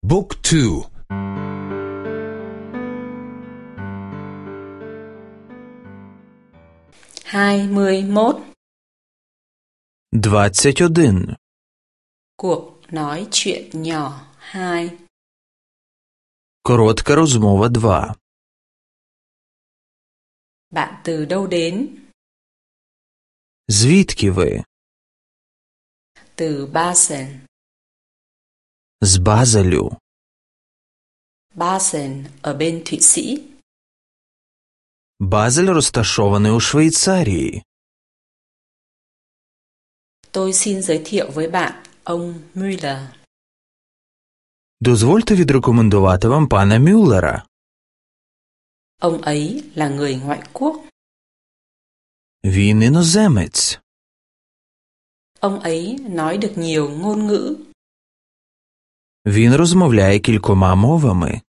Book 2. 21. 21. Cuộc nói chuyện nhỏ 2. Коротка розмова 2. Bạn từ đâu đến? Звідки ви? Từ Basel. З Базелю. Basel ở bên Thụy Sĩ. Базель розташований у Швейцарії. Tôi xin giới thiệu với bạn ông Müller. Дозвольте відрекомендувати вам пана Мюллера. Ông ấy là người ngoại quốc. Він іноземець. Ông ấy nói được nhiều ngôn ngữ. Він розмовляє кількома мовами.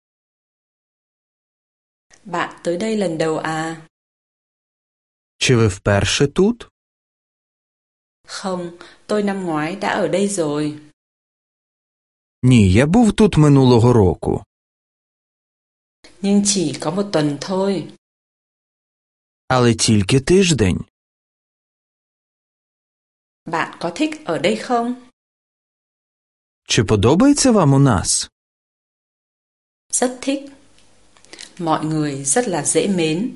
Bạn tới đây lần đầu à? Чи ви вперше тут? Không, tôi năm ngoái đã ở đây rồi. Ні, я був тут минулого року. Nhưng chỉ có một tuần thôi. Але тільки тиждень. Bạn có thích ở đây không? Чи подобається вам у нас? Rất thích. Mọi người rất là dễ mến.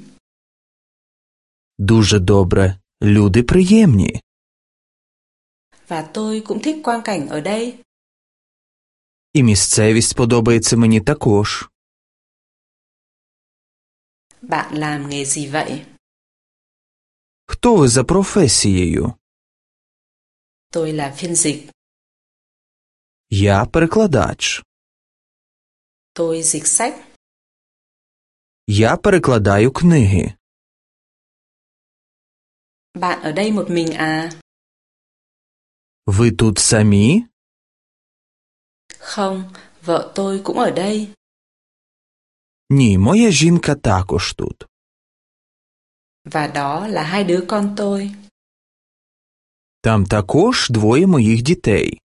Дуже добре. Люди приємні. Và tôi cũng thích quang cảnh ở đây. І місцевість подобається мені також. Bạn làm nghề gì vậy? Хто ви за професією? Tôi là phiên dịch. Я перекладач. Tôi dịch sách. Я перекладаю книги. Bạn ở đây một mình à? Ви тут самі? Không, vợ tôi cũng ở đây. Ні, моя жінка також тут. Và đó là hai đứa con tôi. Там також двоє моїх дітей.